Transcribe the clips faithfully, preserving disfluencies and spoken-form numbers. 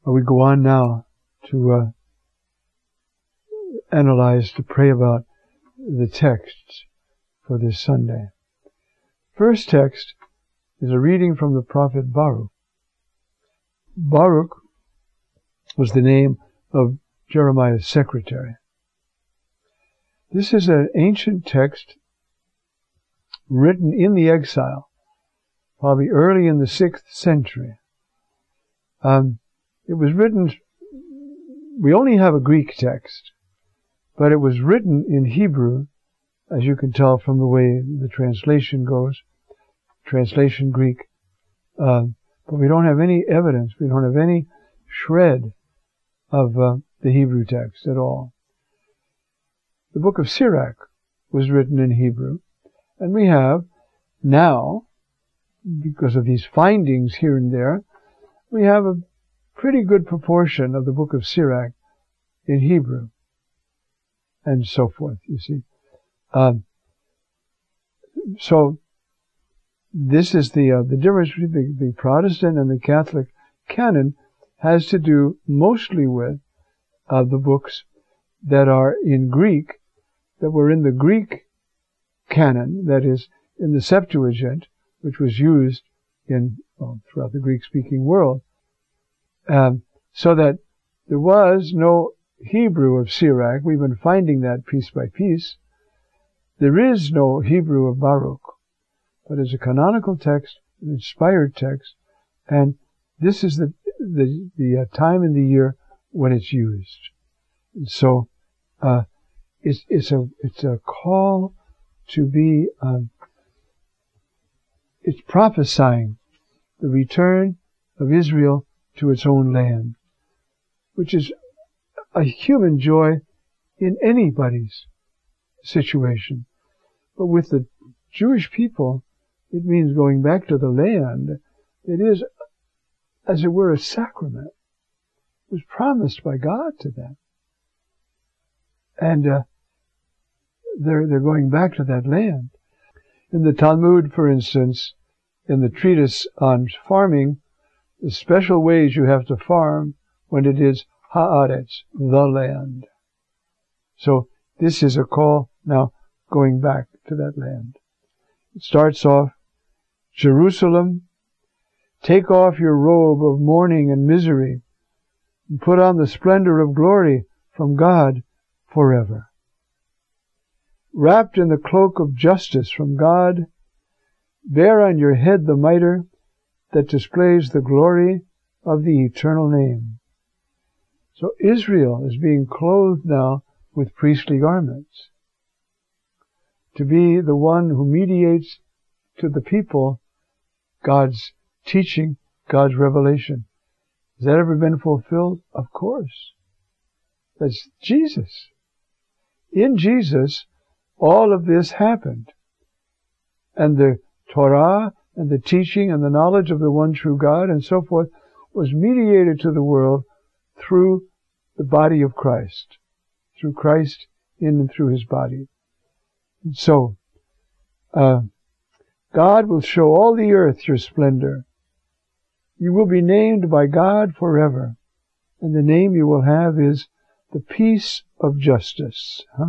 we go on now to uh, analyze, to pray about the texts for this Sunday. First text is a reading from the prophet Baruch. Baruch was the name of Jeremiah's secretary. This is an ancient text written in the exile, probably early in the sixth century. Um, it was written, we only have a Greek text, but it was written in Hebrew, as you can tell from the way the translation goes, translation Greek, um, but we don't have any evidence, we don't have any shred of uh, the Hebrew text at all. The book of Sirach was written in Hebrew, and we have now, because of these findings here and there, we have a pretty good proportion of the book of Sirach in Hebrew, and so forth, you see. Um, so, this is the uh, the difference between the, the Protestant and the Catholic canon has to do mostly with uh, the books that are in Greek, that were in the Greek canon, that is, in the Septuagint, which was used in well, throughout the Greek-speaking world, um, so that there was no Hebrew of Sirach. We've been finding that piece by piece. There is no Hebrew of Baruch, but it's a canonical text, an inspired text, and this is the the, the uh, time in the year when it's used. And so, uh, it's it's a it's a call to be. Um, it's prophesying the return of Israel to its own land, which is a human joy in anybody's situation. But with the Jewish people, it means going back to the land. It is, as it were, a sacrament. It was promised by God to them. And uh, they're, they're going back to that land. In the Talmud, for instance, in the treatise on farming, the special ways you have to farm when it is haaretz, the land. So this is a call now going back to that land. It starts off, Jerusalem, take off your robe of mourning and misery, and put on the splendor of glory from God forever. Wrapped in the cloak of justice from God, bear on your head the mitre that displays the glory of the eternal name. So Israel is being clothed now with priestly garments, to be the one who mediates to the people God's teaching, God's revelation. Has that ever been fulfilled? Of course. That's Jesus. In Jesus, all of this happened. And the Torah and the teaching and the knowledge of the one true God and so forth was mediated to the world through the body of Christ, through Christ in and through his body. And so, uh, God will show all the earth your splendor. You will be named by God forever. And the name you will have is the peace of justice. Huh?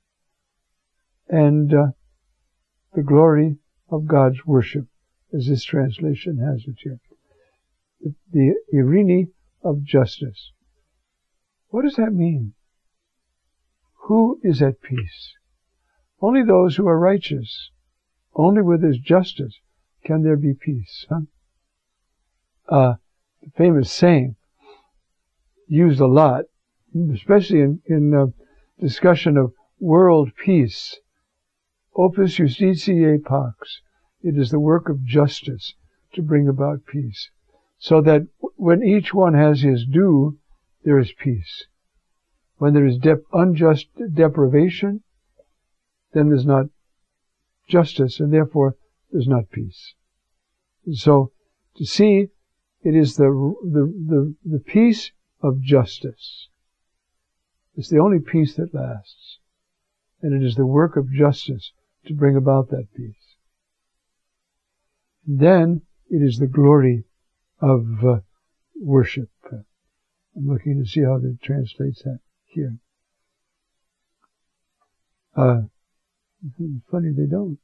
And uh, the glory of God's worship, as this translation has it here. The, the Irene of justice. What does that mean? Who is at peace? Only those who are righteous. Only with his justice can there be peace. Huh? Uh, the famous saying, used a lot, especially in, in uh, discussion of world peace. Opus justitiae pax. It is the work of justice to bring about peace. So that when each one has his due, there is peace. When there is dep- unjust deprivation, then there's not justice, and therefore there's not peace. And so, to see, it is the, the, the, the peace of justice. It's the only peace that lasts. And it is the work of justice to bring about that peace. And then, it is the glory of uh, worship. I'm looking to see how it translates that here. Uh, funny they don't.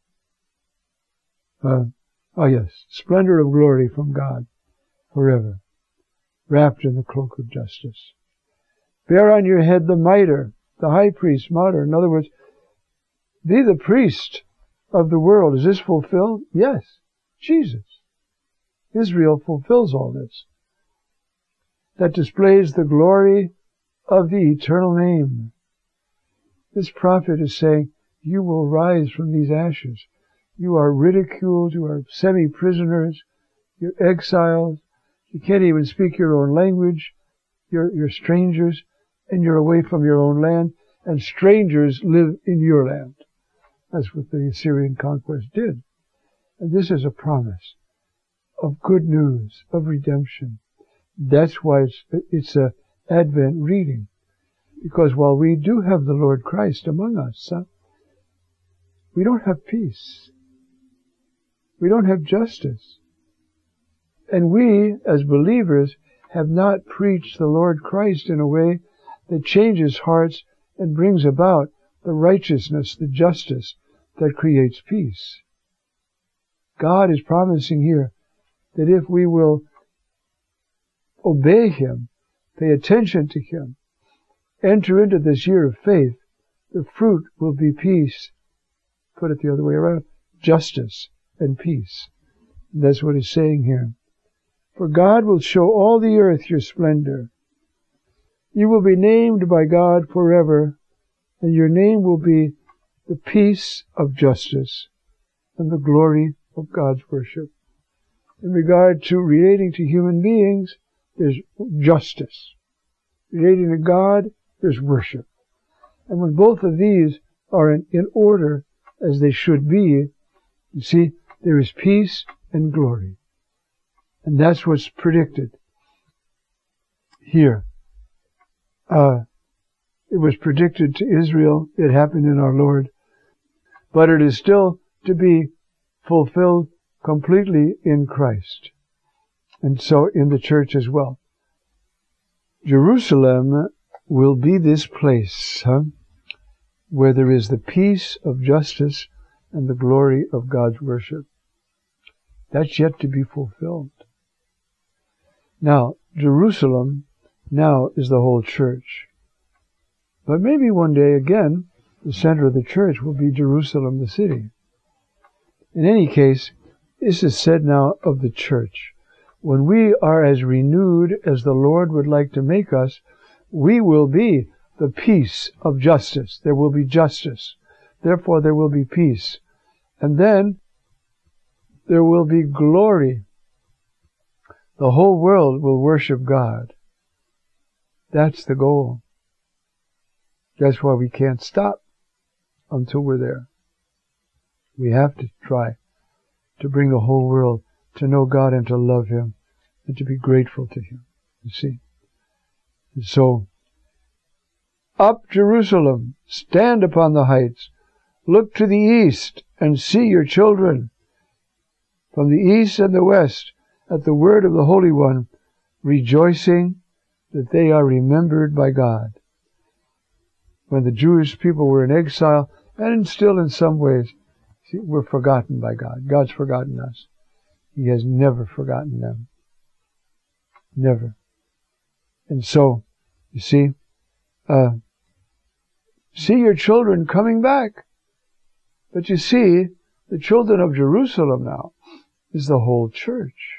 Uh, oh yes, splendor of glory from God forever, wrapped in the cloak of justice. Bear on your head the mitre, the high priest, martyr. In other words, be the priest of the world. Is this fulfilled? Yes. Jesus. Israel fulfills all this. That displays the glory of the eternal name. This prophet is saying, you will rise from these ashes. You are ridiculed. You are semi-prisoners. You're exiles. You can't even speak your own language. You're, you're strangers, and you're away from your own land, and strangers live in your land. That's what the Assyrian conquest did. And this is a promise of good news, of redemption. That's why it's, it's a Advent reading. Because while we do have the Lord Christ among us, huh, we don't have peace. We don't have justice. And we, as believers, have not preached the Lord Christ in a way that changes hearts and brings about the righteousness, the justice that creates peace. God is promising here that if we will obey Him, pay attention to Him, enter into this year of faith, the fruit will be peace. Put it the other way around, justice and peace. And that's what He's saying here. For God will show all the earth your splendor. You will be named by God forever, and your name will be the peace of justice and the glory of God's worship. In regard to relating to human beings, there's justice. Relating to God, there's worship. And when both of these are in, in order, as they should be, you see, there is peace and glory. And that's what's predicted here. Uh, it was predicted to Israel. It happened in our Lord. But it is still to be fulfilled completely in Christ. And so in the church as well. Jerusalem will be this place, huh, where there is the peace of justice and the glory of God's worship. That's yet to be fulfilled. Now, Jerusalem now is the whole church. But maybe one day again, the center of the church will be Jerusalem, the city. In any case, this is said now of the church. When we are as renewed as the Lord would like to make us, we will be the peace of justice. There will be justice. Therefore, there will be peace. And then, there will be glory. The whole world will worship God. That's the goal. That's why we can't stop until we're there. We have to try to bring the whole world to know God and to love Him and to be grateful to Him. You see? And so, up Jerusalem, stand upon the heights, look to the east and see your children. From the east and the west, at the word of the Holy One, rejoicing that they are remembered by God. When the Jewish people were in exile, and still in some ways, see, we're forgotten by God. God's forgotten us. He has never forgotten them. Never. And so, you see, uh, see your children coming back. But you see, the children of Jerusalem now is the whole church.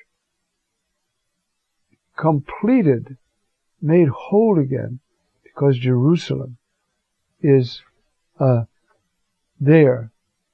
Completed, made whole again, because Jerusalem is uh, there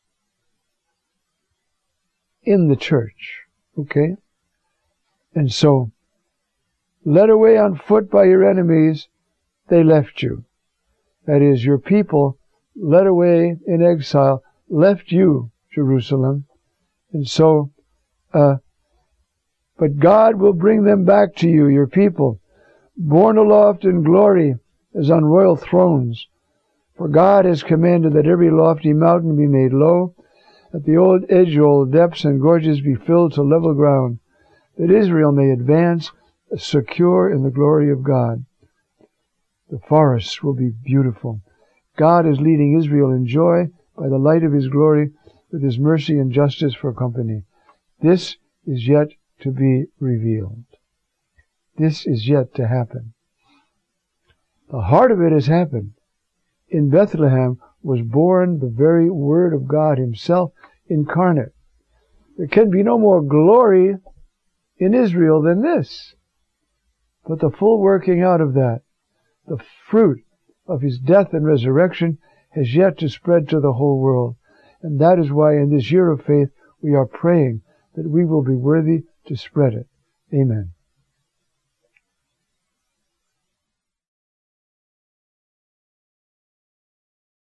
in the church. Okay? And so, led away on foot by your enemies, they left you. That is, your people, led away in exile, left you, Jerusalem. And so, uh, but God will bring them back to you, your people, borne aloft in glory as on royal thrones. For God has commanded that every lofty mountain be made low, that the old edge-old depths and gorges be filled to level ground, that Israel may advance secure in the glory of God. The forests will be beautiful. God is leading Israel in joy by the light of His glory, with His mercy and justice for company. This is yet to be revealed. This is yet to happen. The heart of it has happened. In Bethlehem was born the very Word of God Himself incarnate. There can be no more glory in Israel than this. But the full working out of that, the fruit of His death and resurrection, has yet to spread to the whole world. And that is why in this year of faith we are praying that we will be worthy to spread it. Amen.